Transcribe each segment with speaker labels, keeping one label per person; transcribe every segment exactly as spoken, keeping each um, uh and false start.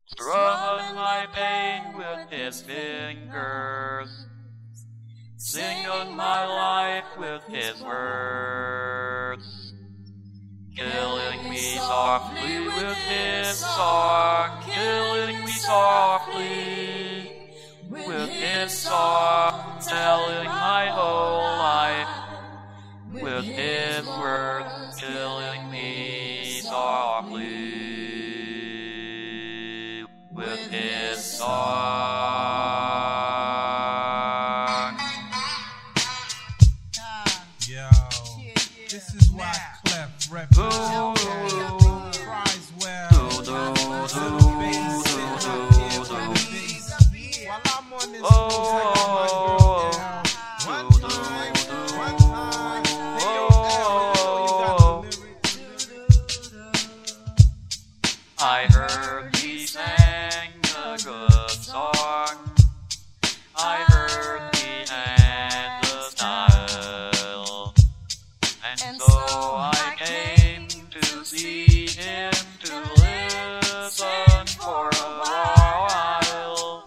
Speaker 1: strumming my pain with his fingers, singing my life with his words, killing me softly with his song, killing me softly with his song, telling my whole life with his words, killing me softly with his song.
Speaker 2: Yo, this is why Clef Refuge cries well. While I'm on this
Speaker 1: Oh,
Speaker 2: one time, one time, hey yo, L, you got the lyrics.
Speaker 1: I heard he sang a good song. I heard he had the style, and so I came to see him to listen for a while.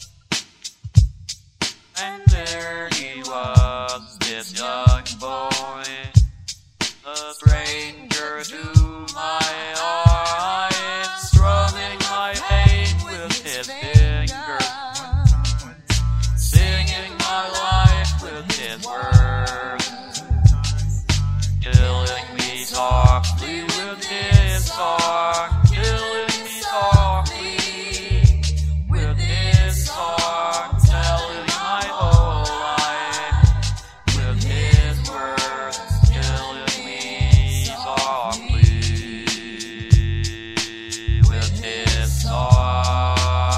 Speaker 1: And there he was, this young boy, a stranger to my eyes, strumming my pain with his fingers, singing my life with his words, killing me softly with his song, killing me softly with his song, telling my whole life with his words, killing me softly with his song.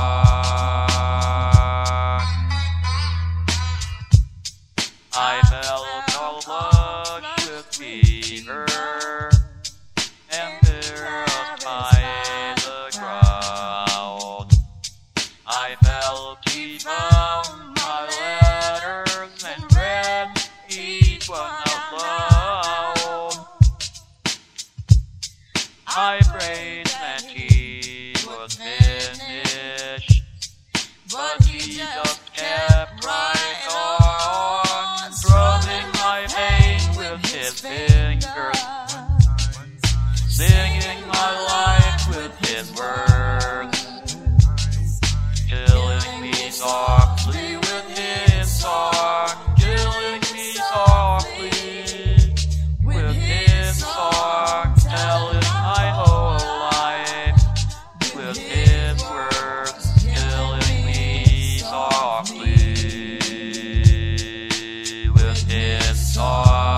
Speaker 1: I felt all flushed with fever and terrified the crowd. I felt he found my letters and read each one out loud. I prayed that he would finish, but he just kept right on, strumming my pain with his fingers, singing my life with his words, killing me softly with his song, killing me softly with his song, telling my whole life with his words, killing me softly with his song.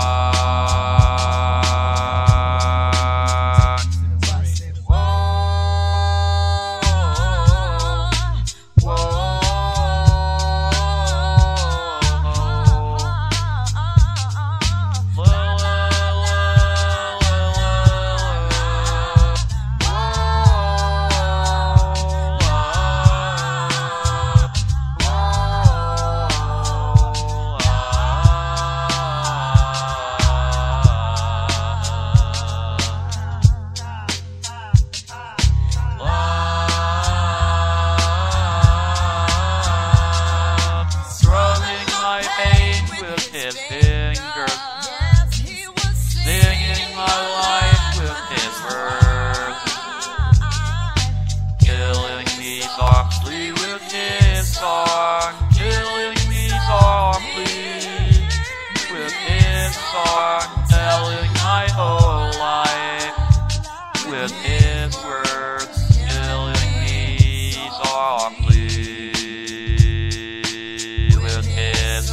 Speaker 1: Strumming my pain with his fingers, singing my life with his words, killing me softly with his song, killing me softly with his song, telling my whole life with his words, killing me softly with his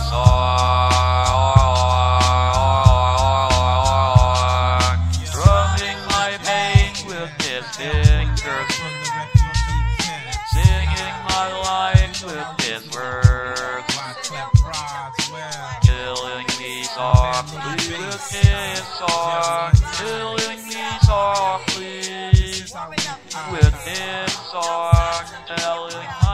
Speaker 1: song, strumming my pain with his fingers, singing my life with his words, killing me softly with his song, killing me softly with his song, telling